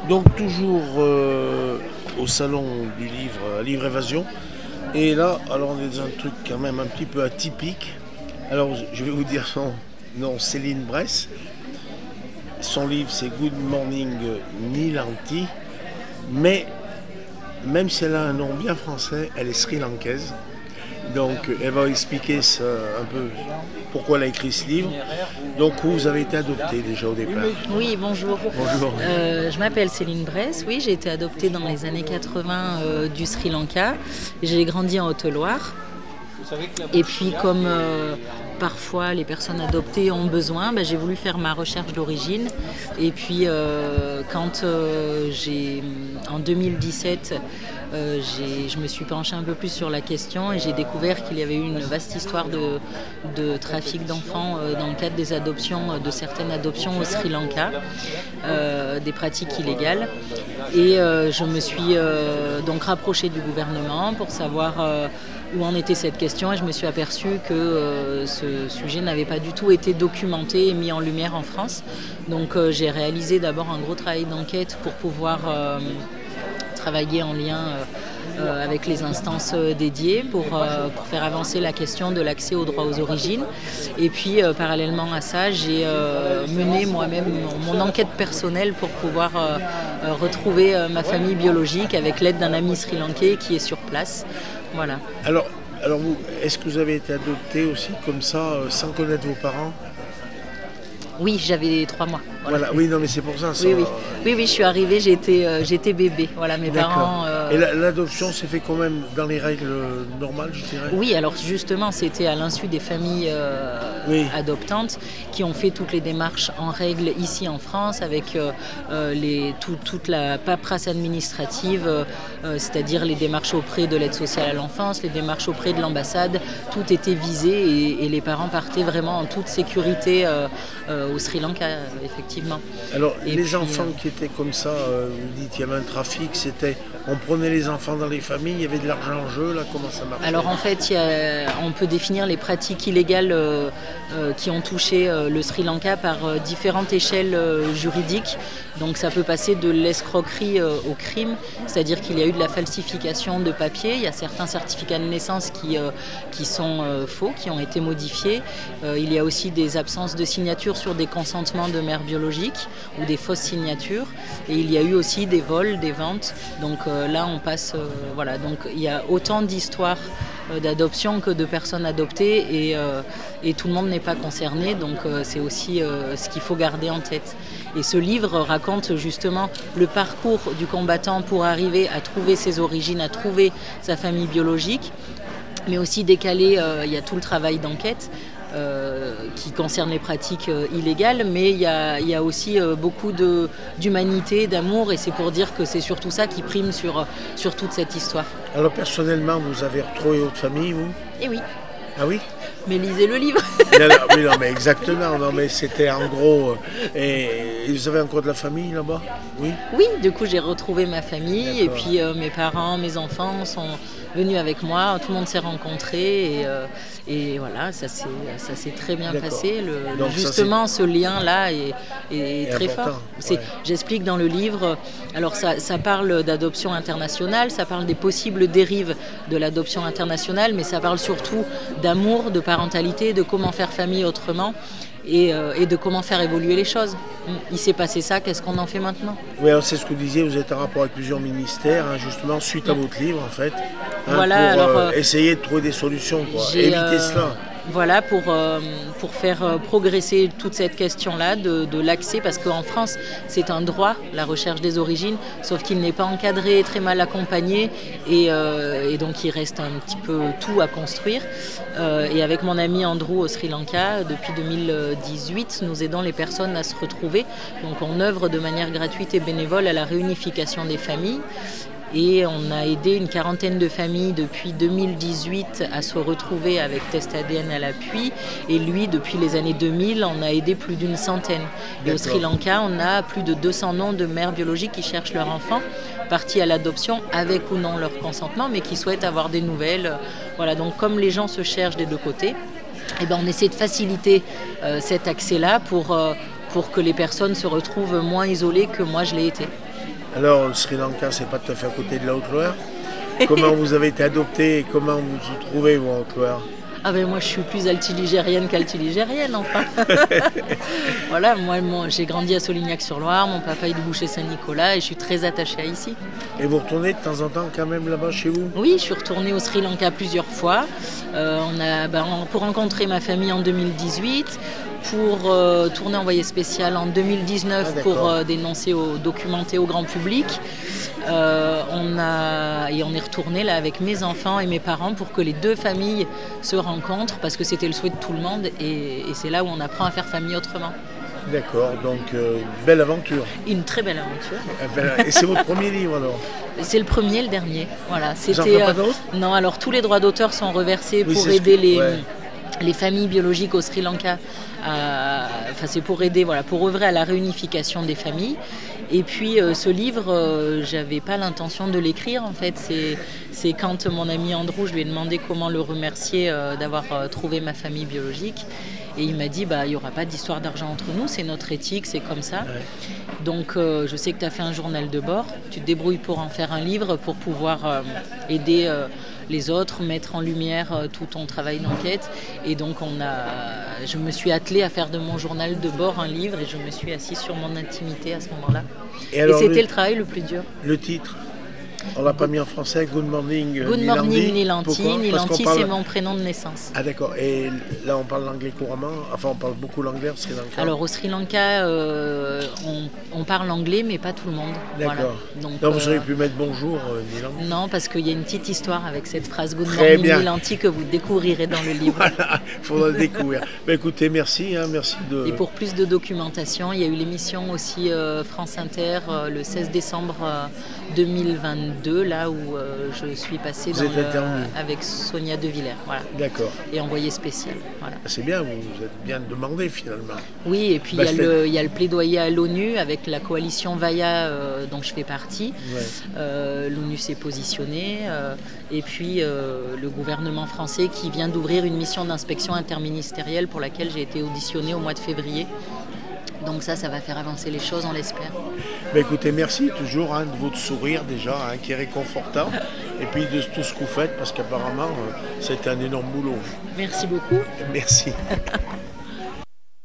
Donc toujours au salon du livre, Livre Évasion. Et là, alors on est dans un truc quand même un petit peu atypique. Alors je vais vous dire son nom, Céline Bress. Son livre c'est Good Morning Nilanti. Mais même si elle a un nom bien français, elle est sri-lankaise. Donc elle va expliquer ça, un peu pourquoi elle a écrit ce livre. Donc vous avez été adoptée déjà au départ. Oui, bonjour. Bonjour. Je m'appelle Céline Bress, oui, j'ai été adoptée dans les années 80 du Sri Lanka. J'ai grandi en Haute-Loire. Et puis comme parfois les personnes adoptées ont besoin, j'ai voulu faire ma recherche d'origine. Et puis quand en 2017, je me suis penchée un peu plus sur la question et j'ai découvert qu'il y avait eu une vaste histoire de trafic d'enfants dans le cadre des adoptions, de certaines adoptions au Sri Lanka, des pratiques illégales. Et je me suis donc rapprochée du gouvernement pour savoir où en était cette question et je me suis aperçue que ce sujet n'avait pas du tout été documenté et mis en lumière en France. Donc j'ai réalisé d'abord un gros travail d'enquête pour pouvoir travailler en lien avec les instances dédiées pour faire avancer la question de l'accès aux droits aux origines. Et puis parallèlement à ça, j'ai mené moi-même mon enquête personnelle pour pouvoir retrouver ma famille biologique avec l'aide d'un ami sri-lankais qui est sur place. Voilà. Alors vous, est-ce que vous avez été adoptée aussi comme ça, sans connaître vos parents ? Oui, j'avais 3 mois. Voilà. Oui, non, mais c'est pour ça. Oui, je suis arrivée, j'étais bébé. Voilà, mes parents. Et l'adoption s'est fait quand même dans les règles normales, je dirais. Oui, alors justement, c'était à l'insu des familles adoptantes qui ont fait toutes les démarches en règle ici en France, avec toute la paperasse administrative, c'est-à-dire les démarches auprès de l'aide sociale à l'enfance, les démarches auprès de l'ambassade. Tout était visé et les parents partaient vraiment en toute sécurité au Sri Lanka, effectivement. Alors, les enfants qui étaient comme ça, vous dites qu'il y avait un trafic, on prenait les enfants dans les familles, il y avait de l'argent en jeu, là, comment ça marche ? Alors en fait, on peut définir les pratiques illégales qui ont touché le Sri Lanka par différentes échelles juridiques. Donc ça peut passer de l'escroquerie au crime, c'est-à-dire qu'il y a eu de la falsification de papiers, il y a certains certificats de naissance qui sont faux, qui ont été modifiés. Il y a aussi des absences de signatures sur des consentements de mères biologiques ou des fausses signatures. Et il y a eu aussi des vols, des ventes. Donc là, on passe... voilà, donc il y a autant d'histoires d'adoption que de personnes adoptées et tout le monde n'est pas concerné, donc c'est aussi ce qu'il faut garder en tête. Et ce livre raconte justement le parcours du combattant pour arriver à trouver ses origines, à trouver sa famille biologique, mais aussi décalé, il y a tout le travail d'enquête qui concerne les pratiques illégales, mais il y a aussi beaucoup d'humanité, d'amour, et c'est pour dire que c'est surtout ça qui prime sur toute cette histoire. Alors personnellement, vous avez retrouvé votre famille, vous ? Eh oui. Ah oui ? Mais lisez le livre. Oui, non, mais exactement. Non, mais c'était en gros. Et vous avez encore de la famille là-bas ? Oui. Oui, du coup j'ai retrouvé ma famille. D'accord. Et puis mes parents, mes enfants sont venus avec moi. Tout le monde s'est rencontré et voilà, ça s'est très bien passé. Justement, ce lien-là est très important, fort. J'explique dans le livre. Alors ça parle d'adoption internationale, ça parle des possibles dérives de l'adoption internationale, mais ça parle surtout d'amour, de parentalité, de comment faire famille autrement et de comment faire évoluer les choses. Il s'est passé ça, qu'est-ce qu'on en fait maintenant ? Oui, alors c'est ce que vous disiez, vous êtes en rapport avec plusieurs ministères, justement, suite à votre livre, en fait, voilà, pour essayer de trouver des solutions, éviter cela. Voilà, pour faire progresser toute cette question-là de l'accès, parce qu'en France, c'est un droit, la recherche des origines, sauf qu'il n'est pas encadré, très mal accompagné, et donc il reste un petit peu tout à construire. Et avec mon ami Andrew au Sri Lanka, depuis 2018, nous aidons les personnes à se retrouver. Donc on œuvre de manière gratuite et bénévole à la réunification des familles. Et on a aidé une 40aine de familles depuis 2018 à se retrouver avec test ADN à l'appui. Et lui, depuis les années 2000, on a aidé plus d'une centaine. Et au Sri Lanka, on a plus de 200 noms de mères biologiques qui cherchent leur enfant, partis à l'adoption avec ou non leur consentement, mais qui souhaitent avoir des nouvelles. Voilà, donc comme les gens se cherchent des deux côtés, on essaie de faciliter cet accès-là pour que les personnes se retrouvent moins isolées que moi je l'ai été. Alors, le Sri Lanka, c'est pas tout à fait à côté de la Haute-Loire. Comment vous avez été adopté et comment vous vous trouvez, vous, en Haute-Loire? Ah ben moi je suis plus altiligérienne qu'altiligérienne enfin. Voilà, moi j'ai grandi à Solignac-sur-Loire, mon papa est du Boucher Saint-Nicolas et je suis très attachée à ici. Et vous retournez de temps en temps quand même là-bas chez vous? Oui, je suis retournée au Sri Lanka plusieurs fois. Pour rencontrer ma famille en 2018, pour tourner Envoyé spécial en 2019 pour documenter au grand public. On est retourné là avec mes enfants et mes parents pour que les deux familles se rencontrent parce que c'était le souhait de tout le monde et c'est là où on apprend à faire famille autrement. D'accord, donc belle aventure. Une très belle aventure. Et c'est votre premier livre alors? C'est le premier et le dernier. Voilà, Vous en faites pas d'autres? Non, alors tous les droits d'auteur sont reversés pour aider les familles biologiques au Sri Lanka. C'est pour aider, pour œuvrer à la réunification des familles. Et puis ce livre, j'avais pas l'intention de l'écrire en fait. C'est quand mon ami Andrew, je lui ai demandé comment le remercier d'avoir trouvé ma famille biologique. Et il m'a dit, il n'y aura pas d'histoire d'argent entre nous, c'est notre éthique, c'est comme ça. Ouais. Donc je sais que tu as fait un journal de bord, tu te débrouilles pour en faire un livre, pour pouvoir aider les autres, mettre en lumière tout ton travail d'enquête. Et donc je me suis attelée à faire de mon journal de bord un livre et je me suis assise sur mon intimité à ce moment-là. Et c'était le travail le plus dur. Le titre? On l'a pas mis en français, Good Morning Nilanti. Nilanti, c'est mon prénom de naissance. Ah d'accord, et là on parle l'anglais couramment, enfin on parle beaucoup l'anglais au Sri Lanka? Alors au Sri Lanka, on parle anglais, mais pas tout le monde. D'accord. Voilà. Donc vous auriez pu mettre bonjour Nilanti? Non, parce qu'il y a une petite histoire avec cette phrase Good Morning Nilanti que vous découvrirez dans le livre. Voilà, il faudra le découvrir. Écoutez, merci. Et pour plus de documentation, il y a eu l'émission aussi France Inter le 16 décembre 2022, là où je suis passée avec Sonia De Villers. Voilà. D'accord. Et Envoyé spécial. Voilà. C'est bien, vous êtes bien demandé finalement. Oui, et puis il y a le plaidoyer à l'ONU avec la coalition VAIA dont je fais partie. Ouais. L'ONU s'est positionnée. Et puis le gouvernement français qui vient d'ouvrir une mission d'inspection interministérielle pour laquelle j'ai été auditionnée au mois de février. Donc ça va faire avancer les choses, on l'espère. Écoutez, merci toujours de votre sourire déjà, qui est réconfortant, et puis de tout ce que vous faites, parce qu'apparemment, c'est un énorme boulot. Merci beaucoup. Merci.